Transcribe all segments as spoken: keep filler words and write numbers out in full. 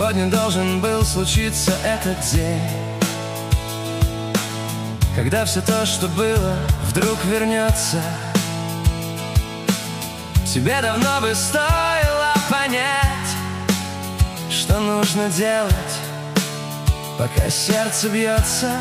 Сегодня должен был случиться этот день, когда все то, что было, вдруг вернется. Тебе давно бы стоило понять, что нужно делать, пока сердце бьется.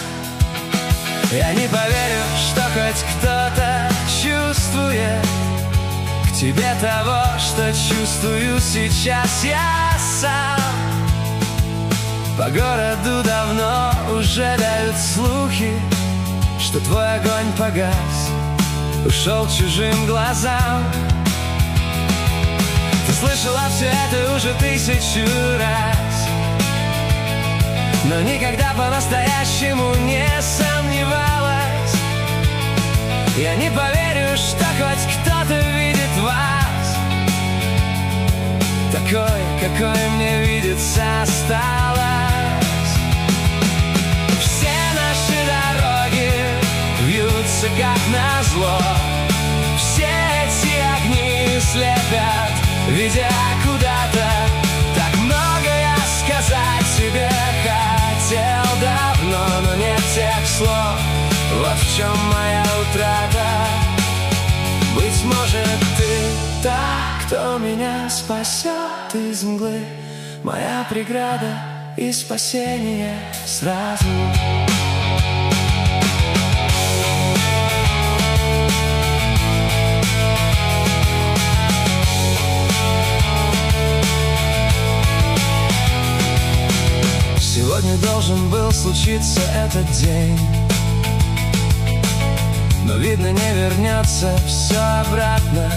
Я не поверю, что хоть кто-то чувствует к тебе того, что чувствую сейчас я сам. По городу давно уже дают слухи, что твой огонь погас, ушел чужим глазам. Ты слышала все это уже тысячу раз, но никогда по-настоящему не сомневалась. Я не поверю, что хоть кто-то видит вас такой, какой мне видится осталось. Все наши дороги вьются как назло, все эти огни слепят, ведя куда-то. Так много я сказать тебе хотел давно, но нет тех слов. Вот в чем моя утрата. Быть может, ты та, кто меня спасет из мглы, моя преграда и спасение сразу. Сегодня должен был случиться этот день, но, видно, не вернется все обратно.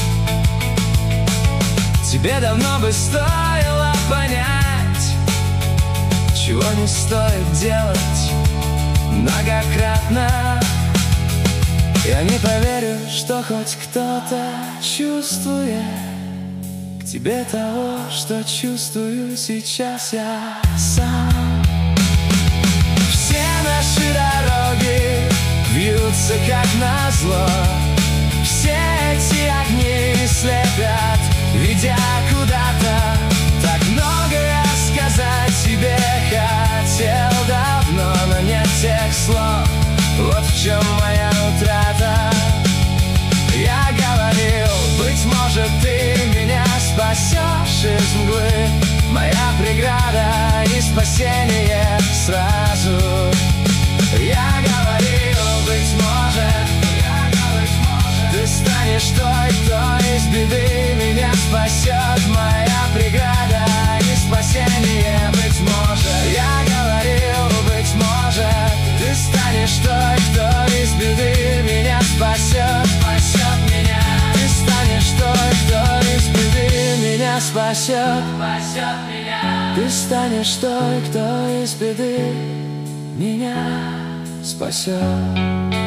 Тебе давно бы стоило понять, чего не стоит делать многократно. Я не поверю, что хоть кто-то чувствует к тебе того, что чувствую сейчас я сам. Все наши дороги вьются как назло, все эти огни слепят, ведя куда-то. Так много я сказать тебе хотел давно, но нет тех слов. Вот в чем моя утрата. Я говорил, быть может, ты меня спасешь из мглы, моя преграда и спасение сразу. Я говорил, быть может, ты станешь той, кто из беды меня спасет, моя преграда и спасение. Быть может, я говорил, быть может, ты станешь той, кто из беды меня спасет, спасет меня. Ты станешь той, кто из беды меня спасет, спасет меня. Ты станешь той, кто из беды меня спасет.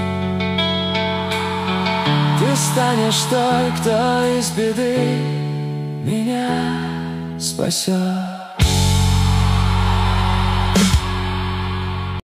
Ты станешь той, кто из беды меня спасет.